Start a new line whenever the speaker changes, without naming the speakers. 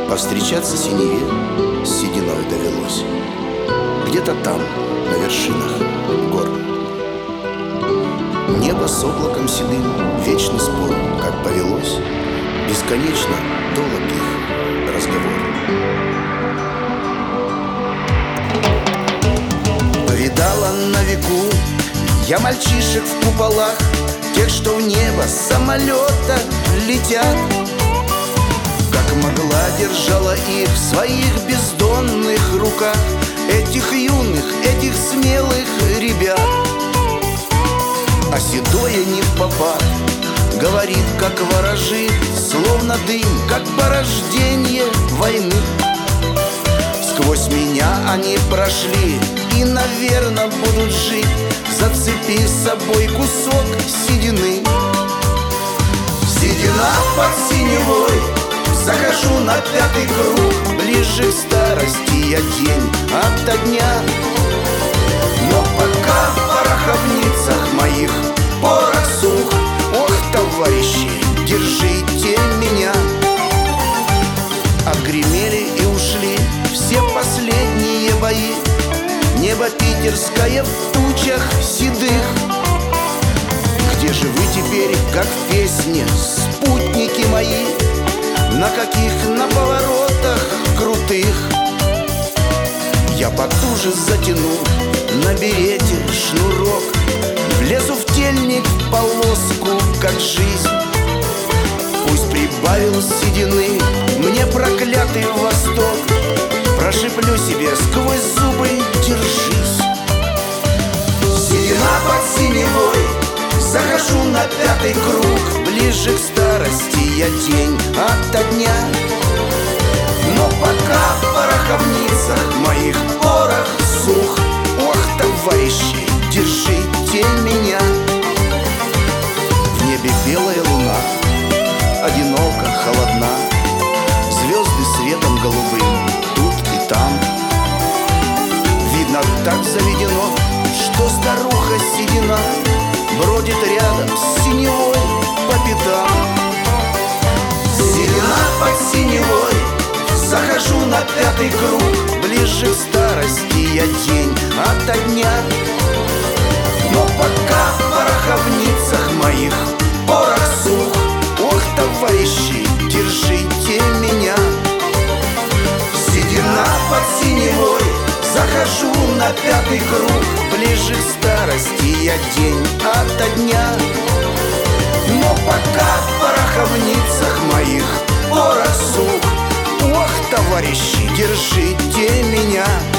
Повстречаться синеве с сединой довелось где-то там, на вершинах гор. Небо с облаком седым, вечный спор, как повелось, бесконечно долг их разговор. Повидала на веку я мальчишек в куполах, тех, что в небо с самолета летят. Как могла, держала их в своих бездонных руках, этих юных, этих смелых ребят. А седое не впопад говорит, как ворожит, словно дым, как порождение войны. Сквозь меня они прошли и, наверно, будут жить. Зацепи с собой кусок седины. Седина под синевой, захожу на пятый круг. Ближе к старости я день ото дня. Но пока в пороховницах моих порох сух, ох, товарищи, держите меня. Отгремели и ушли все последние бои. Небо питерское в тучах седых. Где же вы теперь, как в песне, спутники мои? На каких на поворотах крутых? Я потуже затяну на берете шнурок, влезу в тельник в полоску, как жизнь. Пусть прибавил седины мне проклятый восток, прошиплю себе сквозь зубы: держись. Седина под синевой, захожу на пятый круг. Ближе к старости я день ото дня. Но пока в пороховницах моих порох сух, ох, товарищи, держите меня. В небе белая луна, одиноко, холодна. Звезды светом голубым тут и там. Видно, так заведено, что старуха седина бродит рядом с синевой по пятам. Седина под синевой, захожу на пятый круг. Ближе к старости я день ото дня. Но пока в пороховницах моих порох сух, ох, товарищи, держите меня. Седина под синевой, захожу на пятый круг. Ближе к старости я день ото дня. Но пока в пороховницах моих порох сух, ох, товарищи, держите меня.